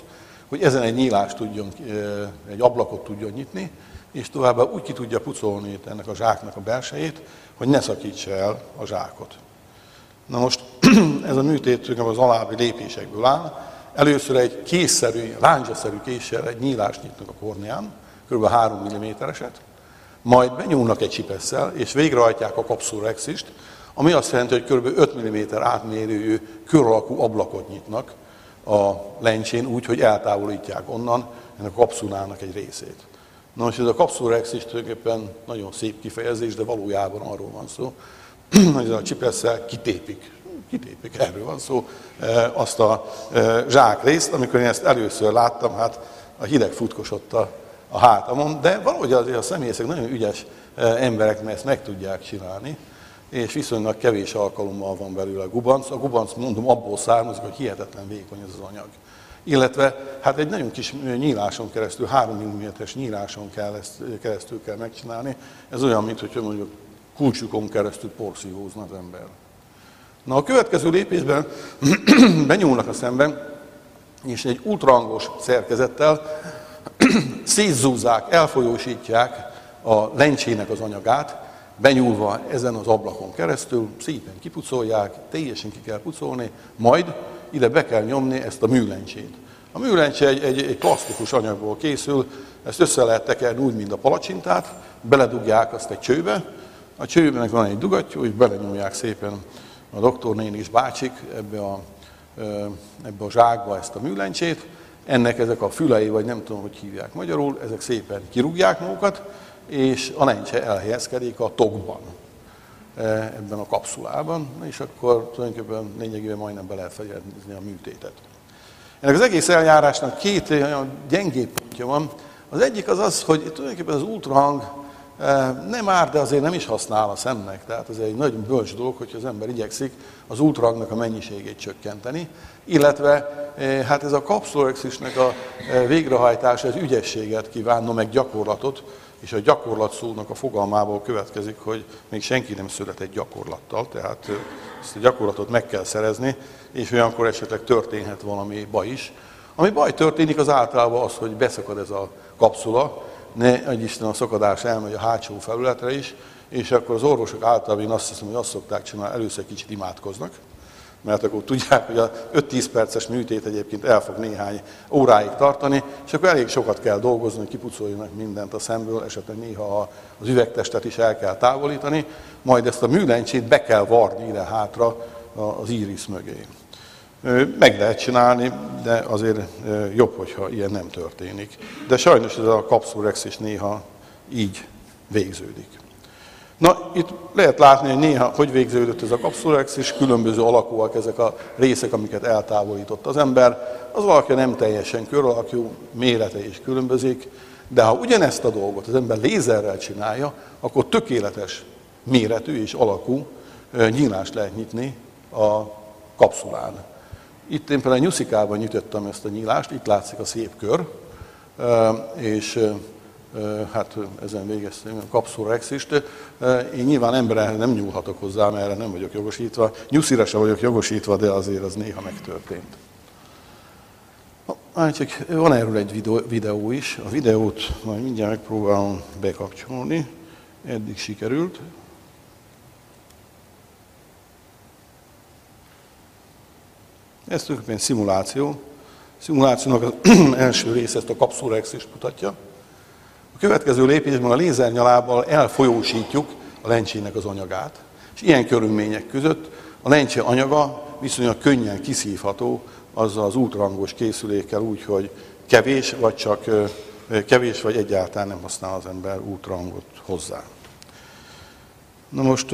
hogy ezen egy nyílást tudjon, egy ablakot tudjon nyitni, és továbbá úgy ki tudja pucolni ennek a zsáknak a belsejét, hogy ne szakítsa el a zsákot. Na most ez a műtét az alábbi lépésekből áll. Először egy készszerű, lándzsaszerű késsel egy nyílást nyitnak a korneán, kb. három millimétereset, majd benyúlnak egy csipesszel, és végrehajtják a kapszulorexist, ami azt jelenti, hogy kb. öt milliméter átmérőjű kör alakú ablakot nyitnak a lencsén úgy, hogy eltávolítják onnan ennek a kapszulának egy részét. Na most ez a kapszulorexis tulajdonképpen nagyon szép kifejezés, de valójában arról van szó, hogy a csipesszel kitépik, kitépik, erről van szó, azt a zsákrészt. Amikor én ezt először láttam, hát a hideg futkosott a, a hátamon, de valahogy azért a személyeszek nagyon ügyes emberek, mert ezt meg tudják csinálni, és viszonylag kevés alkalommal van belőle a gubanc. A gubanc, mondom, abból származik, hogy hihetetlen vékony ez az anyag. Illetve hát egy nagyon kis nyíláson keresztül, három milliméteres nyíláson kell ezt, keresztül kell megcsinálni. Ez olyan, mint hogy mondjuk kulcsukon keresztül porszívózna az ember. Na a következő lépésben benyúlnak a szemben, és egy ultrahangos szerkezettel szétzúzzák, elfolyósítják a lencsének az anyagát, benyúlva ezen az ablakon keresztül, szépen kipucolják, teljesen ki kell pucolni, majd ide be kell nyomni ezt a műlencsét. A műlencse egy, egy, egy plastikus anyagból készül, ezt össze lehet tekerni úgy, mint a palacsintát, beledugják azt egy csőbe, a csőben van egy dugattyú, és belenyomják szépen a doktornéni és bácsik ebbe a, ebbe a zsákba ezt a műlencsét. Ennek ezek a fülei, vagy nem tudom, hogy hívják magyarul, ezek szépen kirúgják magukat, és a lencse elhelyezkedik a tokban, ebben a kapszulában, és akkor tulajdonképpen lényegében majdnem be lehet fejezni a műtétet. Ennek az egész eljárásnak két olyan gyengébb pontja van. Az egyik az az, hogy tulajdonképpen az ultrahang nem ár, de azért nem is használ a szemnek. Tehát ez egy nagyon bölcs dolog, hogyha az ember igyekszik az ultrahangnak a mennyiségét csökkenteni, illetve hát ez a kapszulorexisnek a végrehajtása, ez ügyességet kívánna, meg gyakorlatot, és a gyakorlat szónak a fogalmából következik, hogy még senki nem született gyakorlattal, tehát ezt a gyakorlatot meg kell szerezni, és olyankor esetleg történhet valami baj is. Ami baj történik, az általában az, hogy beszakad ez a kapszula, ne egy Isten a szakadás elmegy a hátsó felületre is, és akkor az orvosok általában én azt hiszem, hogy azt szokták csinálni, először kicsit imádkoznak, mert akkor tudják, hogy a öt-tíz perces műtét egyébként el fog néhány óráig tartani, és akkor elég sokat kell dolgozni, hogy kipucoljanak mindent a szemből, esetleg néha az üvegtestet is el kell távolítani, majd ezt a műlencsét be kell varni ide hátra az íris mögé. Meg lehet csinálni, de azért jobb, hogyha ilyen nem történik. De sajnos ez a kapszulorexis néha így végződik. Na, itt lehet látni, hogy néha hogy végződött ez a kapszulorexis, különböző alakúak ezek a részek, amiket eltávolított az ember. Az alakja nem teljesen kör alakú, mérete is különbözik, de ha ugyanezt a dolgot az ember lézerrel csinálja, akkor tökéletes méretű és alakú nyílást lehet nyitni a kapszulán. Itt én például nyuszikában nyitottam ezt a nyílást, itt látszik a szép kör, és hát ezen végeztem a kapszulorexist. Én nyilván emberre nem nyúlhatok hozzá, mert erre nem vagyok jogosítva. Nyuszira sem vagyok jogosítva, de azért az néha megtörtént. Csak van erről egy videó, videó is. A videót majd mindjárt megpróbálom bekapcsolni. Eddig sikerült. Ez tulajdonképpen szimuláció. A szimulációnak az első része ezt a kapszulorexist mutatja. A következő lépésben a lézernyalábbal elfolyósítjuk a lencsének az anyagát. És ilyen körülmények között a lencse anyaga viszonylag könnyen kiszívható azzal az ultrahangos készülékkel úgy, hogy kevés, vagy csak kevés, vagy egyáltalán nem használ az ember ultrahangot hozzá. Na most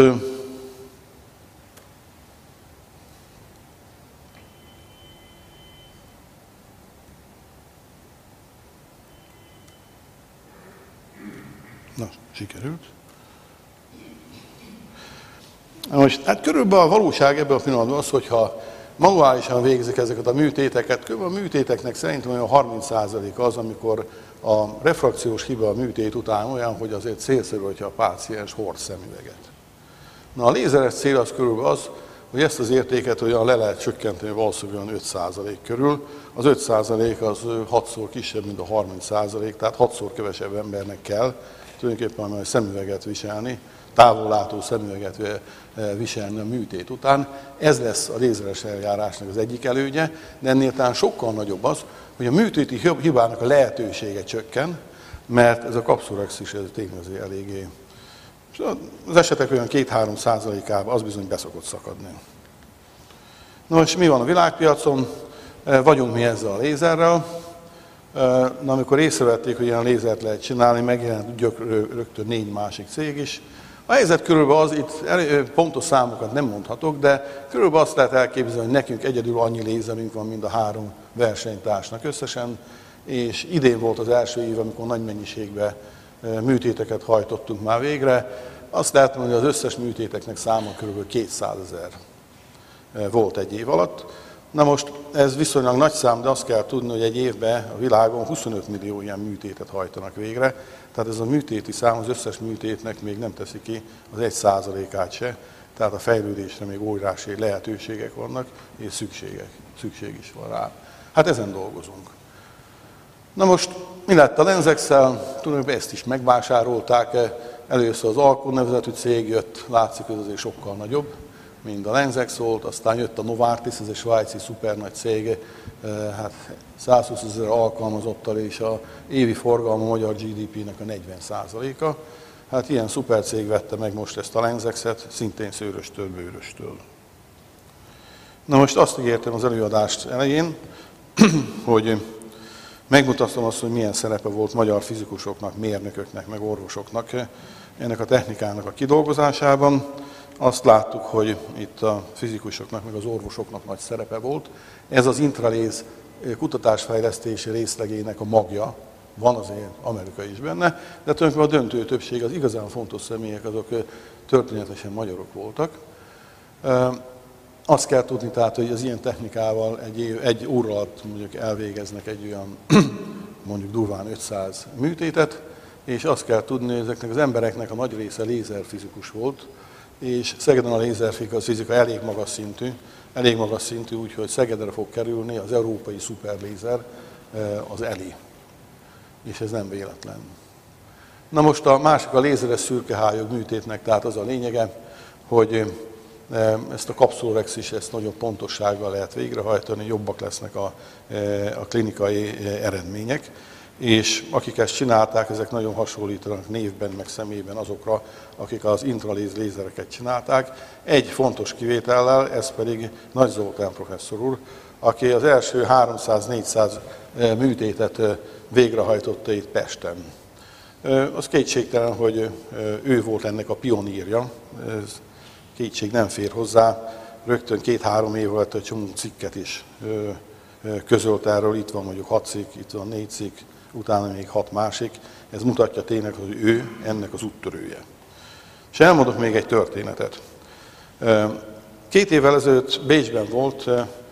Na, sikerült. Most, hát körülbelül a valóság ebben a pillanatban az, hogyha manuálisan végzik ezeket a műtéteket, körülbelül a műtéteknek szerintem olyan harminc százalék az, amikor a refrakciós hiba a műtét után olyan, hogy azért célszerű, hogyha a páciens hord szemüveget. Na, a lézeres cél az körülbelül az, hogy ezt az értéket olyan le lehet csökkenteni valószínűleg öt százalék körül. Az öt százalék az hatszor kisebb, mint a harminc százalék, tehát hatszor kevesebb embernek kell tulajdonképpen a szemüveget viselni, távollátó szemüveget viselni a műtét után. Ez lesz a lézeres eljárásnak az egyik előnye, de ennél talán sokkal nagyobb az, hogy a műtéti hibának a lehetősége csökken, mert ez a kapszulorhexis ez tényleg eléggé. Az esetek olyan két-három százalékában az bizony beszokott szakadni. Na most mi van a világpiacon? Vagyunk mi ezzel a lézerrel. Na, amikor észrevették, hogy ilyen lézert lehet csinálni, megjelent rögtön négy másik cég is. A helyzet körülbelül az, itt pontos számokat nem mondhatok, de körülbelül azt lehet elképzelni, hogy nekünk egyedül annyi lézerünk van, mint a három versenytársnak összesen, és idén volt az első év, amikor nagy mennyiségben műtéteket hajtottunk már végre. Azt lehet mondani, hogy az összes műtéteknek száma kb. kétszázezer volt egy év alatt. Na most ez viszonylag nagy szám, de azt kell tudni, hogy egy évben a világon huszonöt millió ilyen műtétet hajtanak végre. Tehát ez a műtéti szám az összes műtétnek még nem teszi ki az egy százalékát se. Tehát a fejlődésre még óriási lehetőségek vannak, és szükségek, szükség is van rá. Hát ezen dolgozunk. Na most mi lett a Lenzex-szel? Tulajdonképpen ezt is megvásárolták. Először az Alcon nevezetű cég jött, látszik, hogy azért sokkal nagyobb, mint a Lenzex volt, aztán jött a Novartis, ez egy svájci szuper nagy cég, hát százhúszezer alkalmazottal, és a évi forgalma a magyar gé dé pének a negyven százaléka. Hát ilyen szuper cég vette meg most ezt a Lenzexet, szintén szőröstől, bőröstől. Na most azt ígértem az előadást elején, hogy megmutatom azt, hogy milyen szerepe volt magyar fizikusoknak, mérnököknek, meg orvosoknak ennek a technikának a kidolgozásában. Azt láttuk, hogy itt a fizikusoknak, meg az orvosoknak nagy szerepe volt. Ez az intraléz kutatásfejlesztési részlegének a magja, van azért Amerika is benne, de tulajdonképpen a döntő többség, az igazán fontos személyek, azok történetesen magyarok voltak. Azt kell tudni, tehát, hogy az ilyen technikával egy, év, egy óra alatt mondjuk elvégeznek egy olyan mondjuk durván ötszáz műtétet, és azt kell tudni, hogy ezeknek az embereknek a nagy része lézerfizikus volt, és Szegeden a lézerfizika elég magas szintű, elég magas szintű, úgyhogy Szegedre fog kerülni az európai szuperlézer, az ELI. És ez nem véletlen. Na most a másik a lézeres szürkehályog műtétnek, tehát az a lényege, hogy ezt a kapszulorhexis, ezt nagyobb pontossággal lehet végrehajtani, jobbak lesznek a, a klinikai eredmények, és akik ezt csinálták, ezek nagyon hasonlítanak névben, meg személyben azokra, akik az intraléz lézereket csinálták. Egy fontos kivétellel, ez pedig Nagy Zoltán professzor úr, aki az első háromszáz-négyszáz műtétet végrehajtotta itt Pesten. Az kétségtelen, hogy ő volt ennek a pionírja, ez kétség nem fér hozzá, rögtön két-három év alatt egy csomó cikket is közölt erről, itt van mondjuk hat cikk, itt van négy cikk, utána még hat másik. Ez mutatja tényleg, hogy ő ennek az úttörője. És elmondok még egy történetet. Két évvel ezelőtt Bécsben volt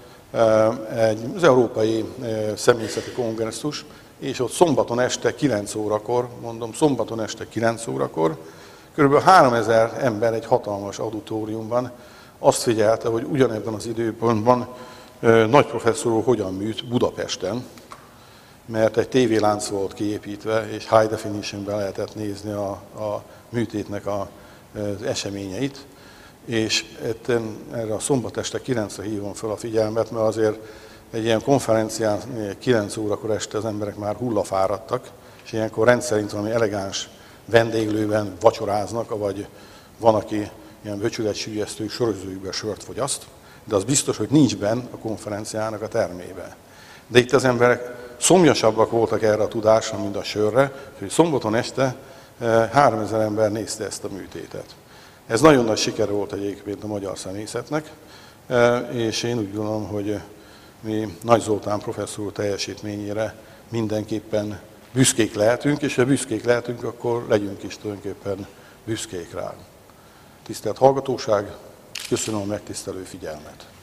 az Európai Személyzeti Kongresszus, és ott szombaton este kilenc órakor, mondom, szombaton este kilenc órakor, körülbelül háromezer ember egy hatalmas auditoriumban azt figyelte, hogy ugyanebben az időpontban nagy professzor úr hogyan műt Budapesten, mert egy tévélánc volt kiépítve, és high definitionben lehetett nézni a, a műtétnek a, az eseményeit. És etten, erre a szombat este kilencre hívom fel a figyelmet, mert azért egy ilyen konferencián kilenc órakor este az emberek már hullafáradtak, és ilyenkor rendszerint valami elegáns vendéglőben vacsoráznak, vagy van, aki ilyen vöcsületsügyesztő sorozójukban sört fogyaszt, de az biztos, hogy nincs benn a konferenciának a termébe. De itt az emberek szomjasabbak voltak erre a tudásra, mint a sörre, hogy szombaton este háromezer ember nézte ezt a műtétet. Ez nagyon nagy siker volt egyébként a magyar szemészetnek, és én úgy gondolom, hogy mi Nagy Zoltán professzor úr teljesítményére mindenképpen büszkék lehetünk, és ha büszkék lehetünk, akkor legyünk is tulajdonképpen büszkék rá. Tisztelt hallgatóság, köszönöm a megtisztelő figyelmet!